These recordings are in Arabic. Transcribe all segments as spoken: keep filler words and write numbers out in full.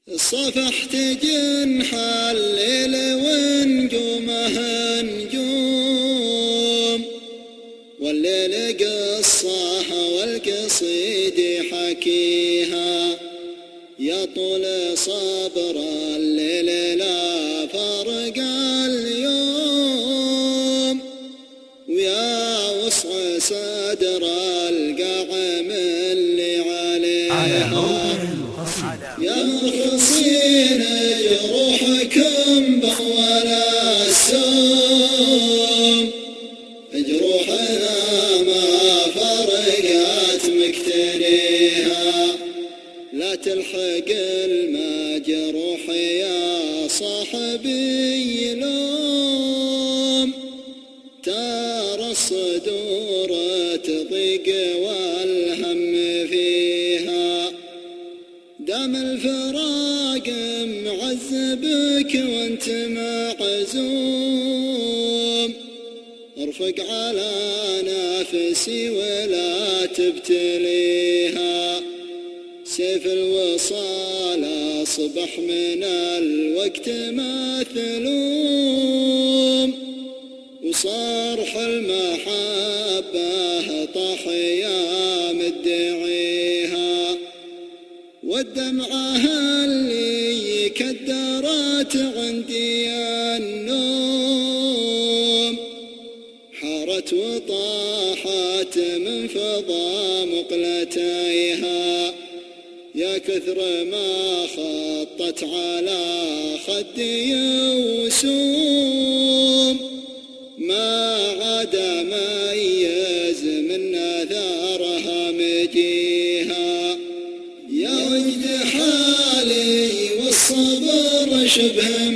صفحت جنح الليل ونجومها نجوم، والليل قصاها والقصيد حكيها. يا طول صبر الليل لا فرق اليوم، ويا وسع صدر القعم اللي عليها. يا مخلصين جروحكم بأول السوم، جروحنا ما فرقت مكتريها. لا تلحق المجروح يا صاحبي لوم، ترى الصدور تضيق والهم فيها. دام الفراق معذبك وانت معزوم، ارفق على نفسي ولا تبتليها. سيف الوصال أصبح من الوقت مثلوم، وصرح المحبة طاح يا مدعيها. والدمعة اللي كدرت عندي النوم، حارت وطاحت من فضا مقلتيها. يا كثر ما خطت على خدي وسوم، ما عاد ميز من اثارها مجيها. يا وجد حالي والصبر شبه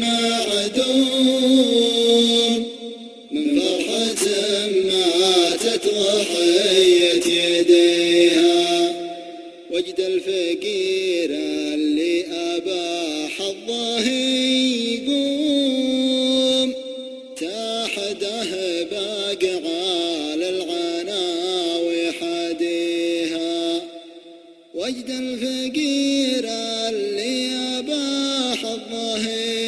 معدوم، من فرحة ماتت ضحية يديها. وجد الفقير اللي أبى حظه يقوم، تحده باقعة للعنا ويحديها. وجد الفقير اللي أبى حظه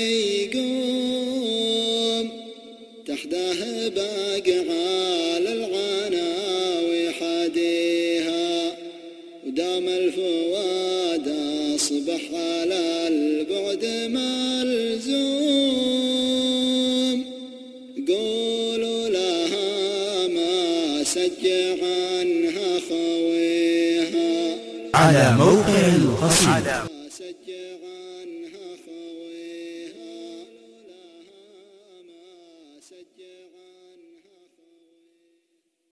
يقوم، تحده باقعة للعنا ويحديها. ودام الفؤاد أصبح على البعد ملزوم، قولوا لها ما سج عنها خويها. على موقع القصيدة. عنها خويها، لها ما سج عنها